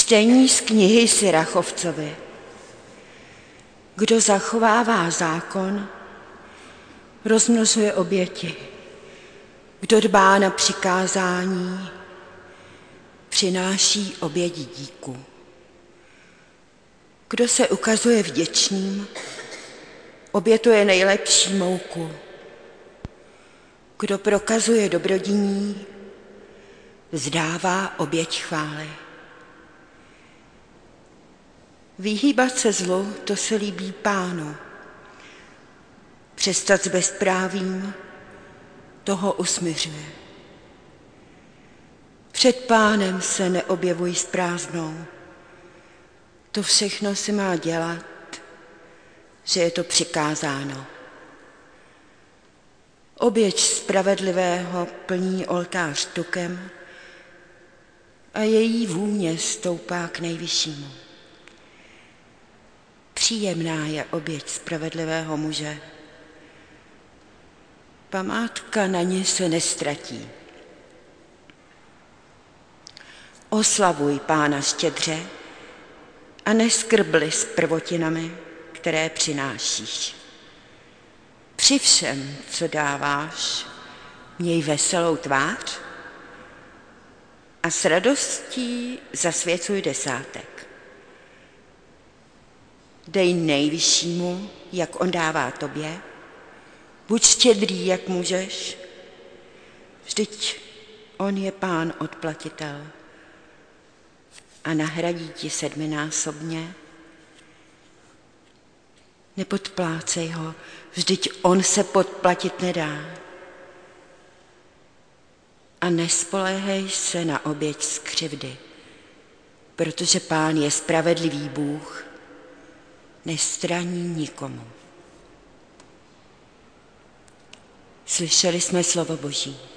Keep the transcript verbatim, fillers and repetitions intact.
Čtení z knihy Sirachovcovi. Kdo zachovává zákon, rozmnožuje oběti. Kdo dbá na přikázání, přináší oběti díku. Kdo se ukazuje vděčným, obětuje nejlepší mouku. Kdo prokazuje dobrodiní, vzdává oběť chvály. Vyhýbat se zlu, to se líbí Pánu. Přestat s bezprávím, toho usmiřuje. Před Pánem se neobjevuj s prázdnou. To všechno se má dělat, že je to přikázáno. Oběť spravedlivého plní oltář tukem a její vůně stoupá k nejvyššímu. Příjemná je oběť spravedlivého muže. Památka na ně se nestratí. Oslavuj Pána štědře a neskrbli s prvotinami, které přinášíš. Při všem, co dáváš, měj veselou tvář a s radostí zasvěcuj desátek. Dej nejvyššímu, jak on dává tobě, buď štědrý, jak můžeš, vždyť on je Pán odplatitel a nahradí ti sedminásobně. Nepodplácej ho, vždyť on se podplatit nedá. A nespoléhej se na oběť z křivdy, protože Pán je spravedlivý Bůh, nestraní nikomu. Slyšeli jsme slovo Boží.